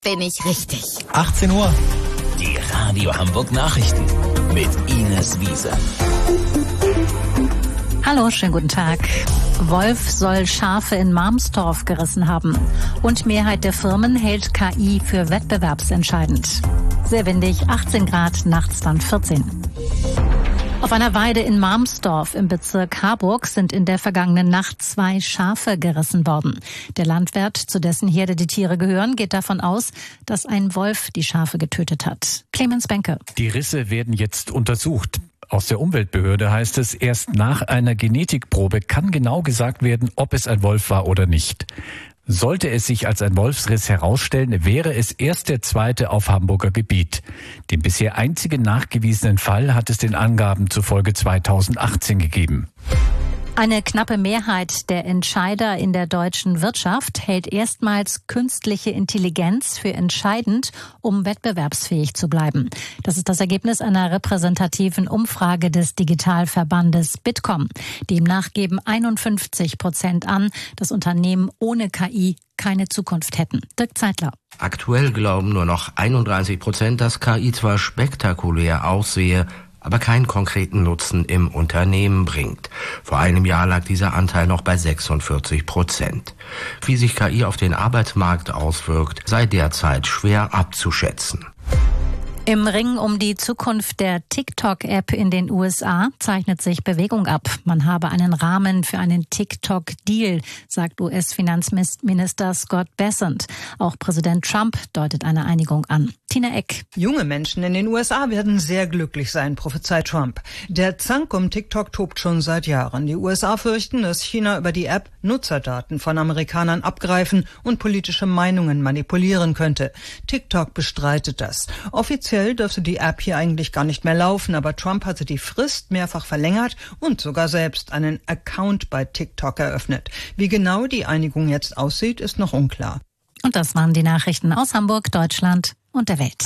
bin ich richtig. 18 Uhr. Die Radio Hamburg Nachrichten mit Ines Wiese. Hallo, schönen guten Tag. Wolf soll Schafe in Malmstorf gerissen haben. Und Mehrheit der Firmen hält KI für wettbewerbsentscheidend. Sehr windig, 18 Grad, nachts dann 14. Auf einer Weide in Malmstorf im Bezirk Harburg sind in der vergangenen Nacht 2 Schafe gerissen worden. Der Landwirt, zu dessen Herde die Tiere gehören, geht davon aus, dass ein Wolf die Schafe getötet hat. Clemens Benke. Die Risse werden jetzt untersucht. Aus der Umweltbehörde heißt es, erst nach einer Genetikprobe kann genau gesagt werden, ob es ein Wolf war oder nicht. Sollte es sich als ein Wolfsriss herausstellen, wäre es erst der zweite auf Hamburger Gebiet. Den bisher einzigen nachgewiesenen Fall hat es den Angaben zufolge 2018 gegeben. Eine knappe Mehrheit der Entscheider in der deutschen Wirtschaft hält erstmals künstliche Intelligenz für entscheidend, um wettbewerbsfähig zu bleiben. Das ist das Ergebnis einer repräsentativen Umfrage des Digitalverbandes Bitkom. Demnach geben 51% an, dass Unternehmen ohne KI keine Zukunft hätten. Dirk Zeitler. Aktuell glauben nur noch 31%, dass KI zwar spektakulär aussehe, aber keinen konkreten Nutzen im Unternehmen bringt. Vor einem Jahr lag dieser Anteil noch bei 46%. Wie sich KI auf den Arbeitsmarkt auswirkt, sei derzeit schwer abzuschätzen. Im Ring um die Zukunft der TikTok-App in den USA zeichnet sich Bewegung ab. Man habe einen Rahmen für einen TikTok-Deal, sagt US-Finanzminister Scott Bessent. Auch Präsident Trump deutet eine Einigung an. Tina Eck. Junge Menschen in den USA werden sehr glücklich sein, prophezeit Trump. Der Zank um TikTok tobt schon seit Jahren. Die USA fürchten, dass China über die App Nutzerdaten von Amerikanern abgreifen und politische Meinungen manipulieren könnte. TikTok bestreitet das. Offiziell dürfte die App hier eigentlich gar nicht mehr laufen, aber Trump hatte die Frist mehrfach verlängert und sogar selbst einen Account bei TikTok eröffnet. Wie genau die Einigung jetzt aussieht, ist noch unklar. Und das waren die Nachrichten aus Hamburg, Deutschland und der Welt.